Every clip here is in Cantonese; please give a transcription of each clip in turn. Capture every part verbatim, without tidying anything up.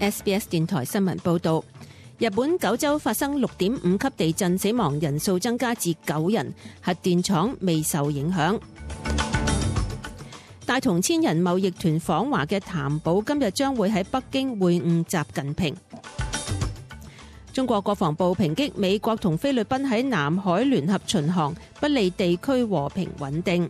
S B S 電台新聞報道，日本九州發生六點五級地震，死亡人數增加至九人，核電廠未受影響。帶同千人貿易團訪華嘅譚寶今日將會喺北京會晤習近平。中國國防部抨擊美國同菲律賓喺南海聯合巡航，不利地區和平穩定。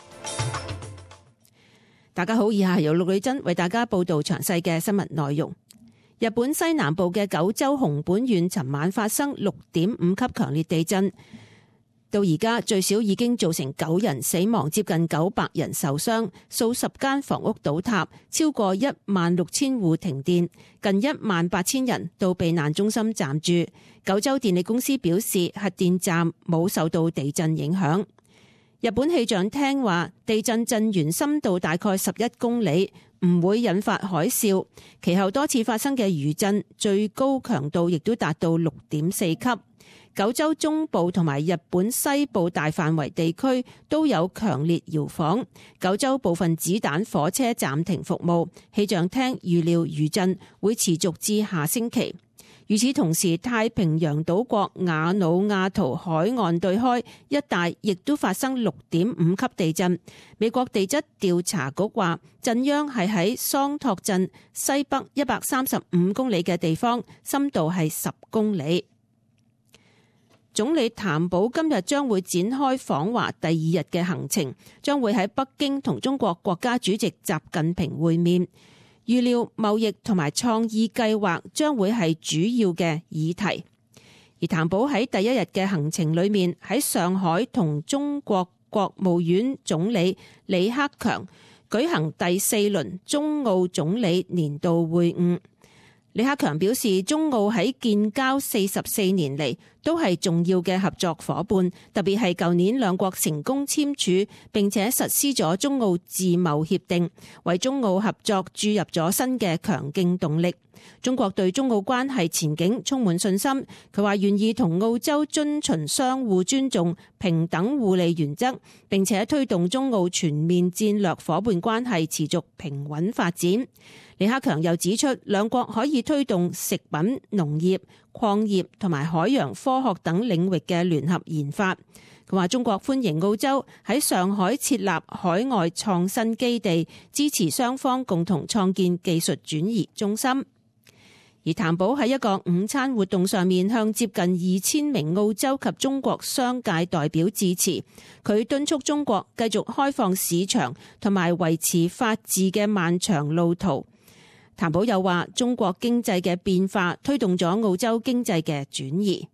大家好，以下係由陸女真為大家報道詳細嘅新聞內容。日本西南部嘅九州熊本縣尋晚發生六點五級強烈地震，到而家最少已經造成九人死亡，接近九百人受傷，數十間房屋倒塌，超過一萬六千戶停電，近一萬八千人到避難中心暫住。九州電力公司表示，核電站冇受到地震影響。日本氣象廳話，地震震源深度大概十一公里，唔會引發海嘯。其後多次發生嘅餘震，最高強度亦都達到六點四級。九州中部同埋日本西部大範圍地區都有強烈搖晃。九州部分子彈火車暫停服務。氣象廳預料餘震會持續至下星期。與此同時，太平洋島國瓦努阿圖海岸對開一帶亦都發生六點五級地震。美國地質調查局話，震央係喺桑托鎮西北一百三十五公里嘅地方，深度係十公里。總理譚寶今日將會展開訪華第二日嘅行程，將會喺北京同中國國家主席習近平會面。預料貿易同埋創意計劃將會係主要嘅議題。而譚寶喺第一日嘅行程裏面，喺上海同中國國務院總理李克強舉行第四輪中澳總理年度會晤。李克強表示，中澳喺建交四十四年嚟都係重要嘅合作夥伴，特別係舊年兩國成功簽署並且實施咗中澳自貿協定，為中澳合作注入咗新嘅強勁動力。中國對中澳關係前景充滿信心，佢話願意同澳洲遵循相互尊重、平等互利原則，並且推動中澳全面戰略夥伴關係持續平穩發展。李克強又指出，兩國可以推動食品、農業、礦業同埋海洋科學等領域嘅聯合研發。佢話中國歡迎澳洲喺上海設立海外創新基地，支持雙方共同創建技術轉移中心。而譚寶喺一個午餐活動上面向接近二千名澳洲及中國商界代表致辭，佢敦促中國繼續開放市場同埋維持法治嘅漫長路途。譚寶又話，中國經濟嘅變化推動咗澳洲經濟嘅轉移。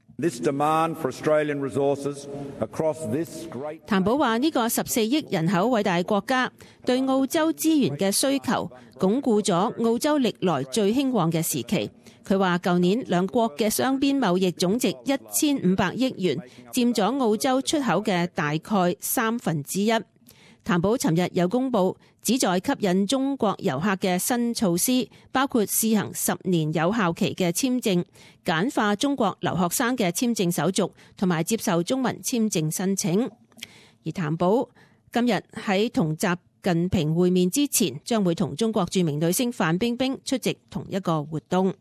譚寶話，呢個十四億人口偉大國家對澳洲資源嘅需求，鞏固咗澳洲歷來最興旺嘅時期。佢話舊年兩國嘅雙邊貿易總值一千五百億元，佔咗澳洲出口嘅大概三分之一。譚寶尋日有公布旨在吸引中國遊客嘅新措施，包括試行十年有效期嘅簽證，簡化中國留學生嘅簽證手續，同埋接受中文簽證申請。而譚寶今日喺同習近平會面之前，將會同中國著名女星范冰冰出席同一個活動。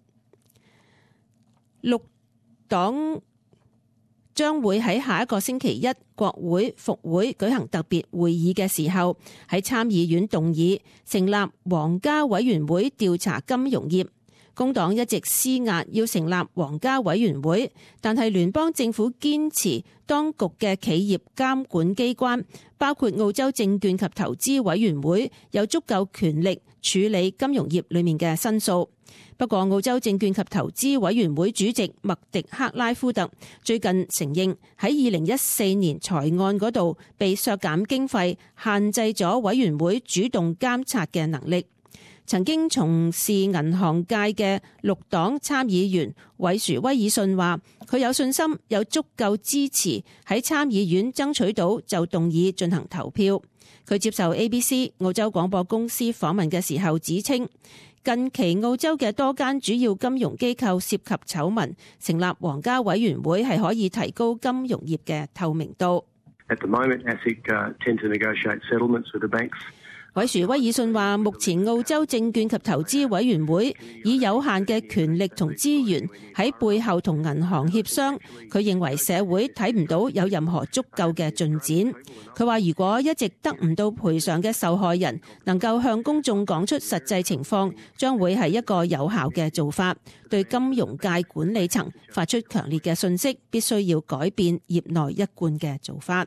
綠黨將會喺下一個星期一國會復會舉行特別會議嘅時候，喺參議院動議成立皇家委員會調查金融業。工黨一直施壓要成立皇家委員會，但係聯邦政府堅持當局嘅企業監管機關，包括澳洲證券及投資委員會，有足夠權力處理金融業裏面嘅申訴。不過，澳洲證券及投資委員會主席麥迪克拉夫特最近承認喺二零一四年財案嗰度被削減經費，限制咗委員會主動監察嘅能力。曾經從事銀行界嘅綠黨參議員韋殊威爾遜話，佢有信心有足夠支持喺參議院爭取到就動議進行投票。佢接受 A B C 澳洲廣播公司訪問嘅時候指稱，近期澳洲嘅多間主要金融機構涉及醜聞，成立皇家委員會係可以提高金融業嘅透明度。 At the moment, A S I C uh, tend to negotiate settlements with the banks. 韋殊威爾遜話，目前澳洲證券及投資委員會以有限嘅權力同資源喺背後同銀行協商，佢認為社會睇唔到有任何足夠嘅進展。佢話如果一直得唔到賠償嘅受害人能夠向公眾講出實際情況，將會係一個有效嘅做法，對金融界管理層發出強烈嘅訊息，必須要改變業內一貫嘅做法。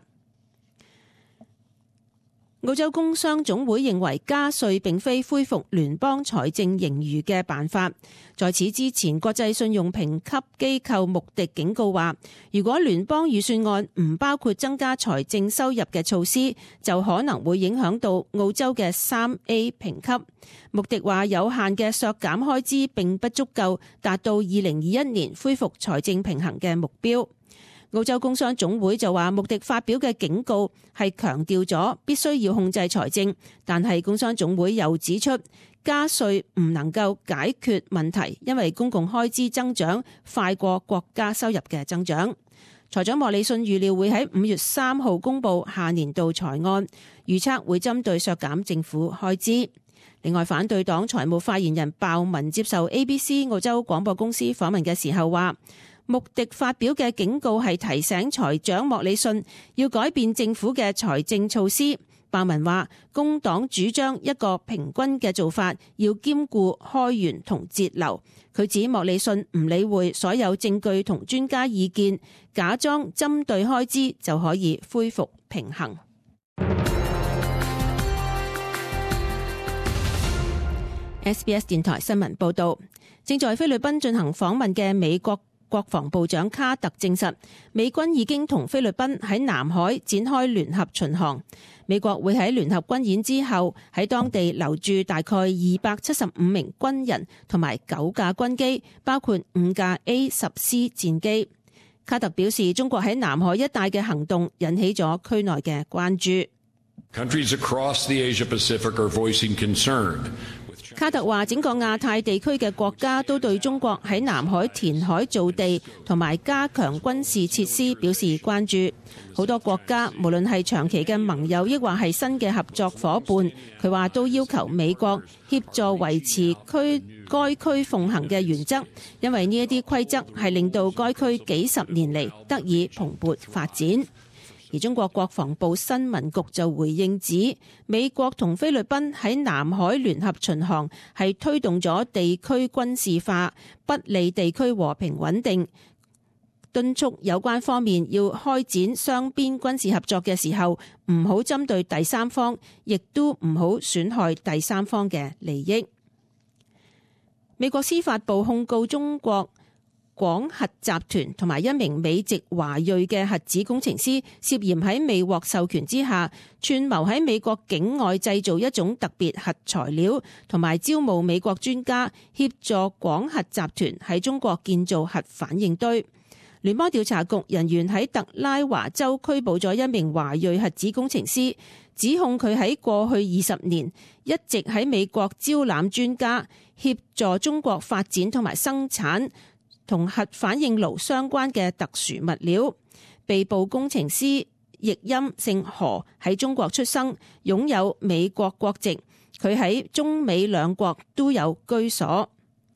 澳洲工商總會認為加稅並非恢復聯邦財政盈餘嘅辦法。在此之前，國際信用評級機構穆迪警告話，如果聯邦預算案唔包括增加財政收入嘅措施，就可能會影響到澳洲嘅三 A 評級。穆迪話，有限嘅削減開支並不足夠達到二零二一年恢復財政平衡嘅目標。澳洲工商總會就話，穆迪發表嘅警告係強調咗必須要控制財政，但係工商總會又指出，加稅唔能夠解決問題，因為公共開支增長快過國家收入嘅增長。財長莫里遜預料會喺五月三號公布下年度財案，預測會針對削減政府開支。另外，反對黨財務發言人鮑文接受 A B C 澳洲廣播公司訪問嘅時候話，穆迪發表嘅警告係提醒財長莫里遜要改變政府嘅財政措施。鮑文話，工黨主張一個平均嘅做法，要兼顧開源同節流。佢指莫里遜唔理會所有證據同專家意見，假裝針對開支就可以恢復平衡。S B S 電台新聞報道，正在菲律賓進行訪問嘅美國國防部長卡特證實，美軍已經同菲律賓喺南海展開聯合巡航。美國會喺聯合軍演之後喺當地留駐大概二百七十五名軍人同埋九架軍機，包括五架 A 十 C 戰機。卡特表示，中國喺南海一帶嘅行動引起咗區內嘅關注。 Countries across the Asia Pacific are voicing concern。 卡特話，整個亞太地區嘅國家都對中國喺南海填海造地同埋加強軍事設施表示關注。好多國家無論係長期嘅盟友，抑或係新嘅合作夥伴，佢話都要求美國協助維持區該區奉行嘅原則，因為呢一啲規則係令到該區幾十年嚟得以蓬勃發展。而中國國防部新聞局就回應指，美國同菲律賓喺南海聯合巡航係推動咗地區軍事化，不利地區和平穩定，敦促有關方面要開展雙邊軍事合作嘅時候，唔好針對第三方，亦都唔好損害第三方嘅利益。美國司法部控告中國廣核集團同埋一名美籍華裔嘅核子工程師涉嫌喺未獲授權之下，串謀喺美國境外製造一種特別核材料，同埋招募美國專家協助廣核集團喺中國建造核反應堆。聯邦調查局人員喺特拉華州拘捕咗一名華裔核子工程師，指控佢喺過去二十年一直喺美國招攬專家協助中國發展同埋生產同核反應爐相關嘅特殊物料。被捕工程師譯音姓何，喺中國出生，擁有美國國籍。佢喺中美兩國都有居所。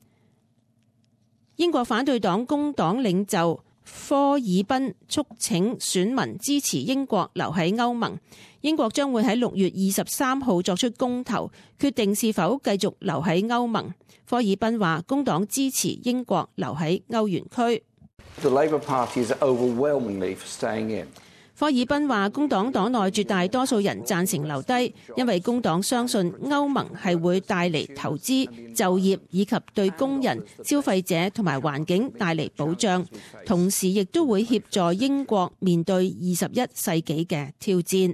英國反對黨工黨領袖科爾賓促請選民支持英國留喺歐盟。英國將會喺六月二十三號作出公投，決定是否繼續留喺歐盟。科爾賓話，工黨支持英國留喺歐元區。 The Labour Party is overwhelmingly for staying in. 科爾賓話，工黨黨內絕大多數人贊成留低，因為工黨相信歐盟係會帶嚟投資、就業以及對工人、消費者同埋環境帶嚟保障，同時亦都會協助英國面對二十一世紀嘅挑戰。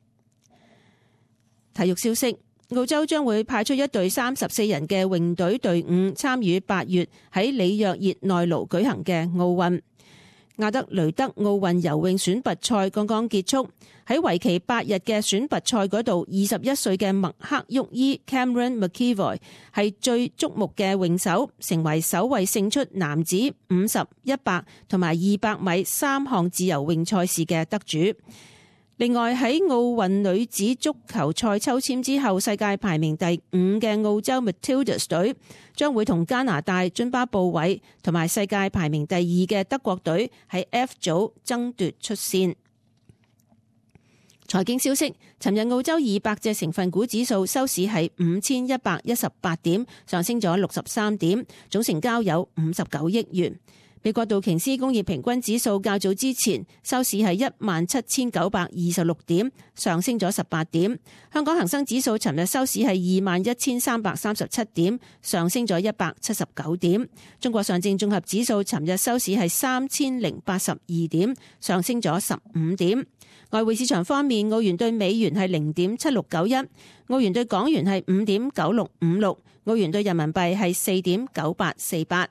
體育消息，澳洲將會派出一隊三十四人嘅泳隊隊伍參與八月喺里約熱內盧舉行嘅奧運。亞德雷德奧運游泳選拔賽剛剛結束，喺為期八日嘅選拔賽嗰度，二十一歲嘅麥克沃伊 Cameron McEvoy 係最矚目嘅泳手，成為首位勝出男子五十、一百同埋二百米三項自由泳賽事嘅得主。 另外喺奧運女子足球賽抽籤之後，世界排名第五嘅澳洲 Matildas 隊將會同加拿大津巴布韋同埋世界排名第二嘅德國隊喺 F 組爭奪出線。財經消息，尋日澳洲二百隻成分股指數收市係五千一百一十八點，上升咗六十三點，總成交有五十九億元。美國道瓊斯工業平均指數較早之前收市係一萬七千九百二十六點，上升咗十八點。香港恒生指數尋日收市係二萬一千三百三十七點，上升咗一百七十九點。中國上證綜合指數尋日收市係三千零八十二點，上升咗十五點。外匯市場方面，澳元對美元係零點七六九一，澳元對港元係五點九六五六，澳元對人民幣係四點九八四八。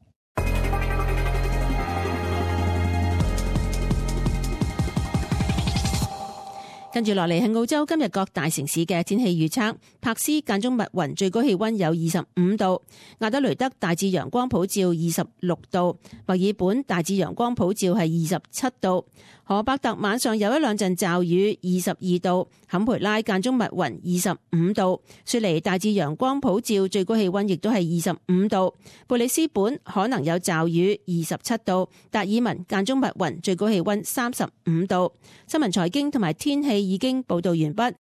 跟住落嚟係澳洲今日各大城市嘅天氣預測。柏斯間中密雲，最高氣溫有二十五度；亞德雷德大致陽光普照，二十六度；墨爾本大致陽光普照係二十七度；荷伯特晚上有一兩陣驟雨，二十二度；坎培拉間中密雲，二十五度；雪梨大致陽光普照，最高氣溫亦都係二十五度；貝里斯本可能有驟雨，二十七度；達爾文間中密雲，最高氣溫三十五度。新聞財經同埋天氣已經報道完畢，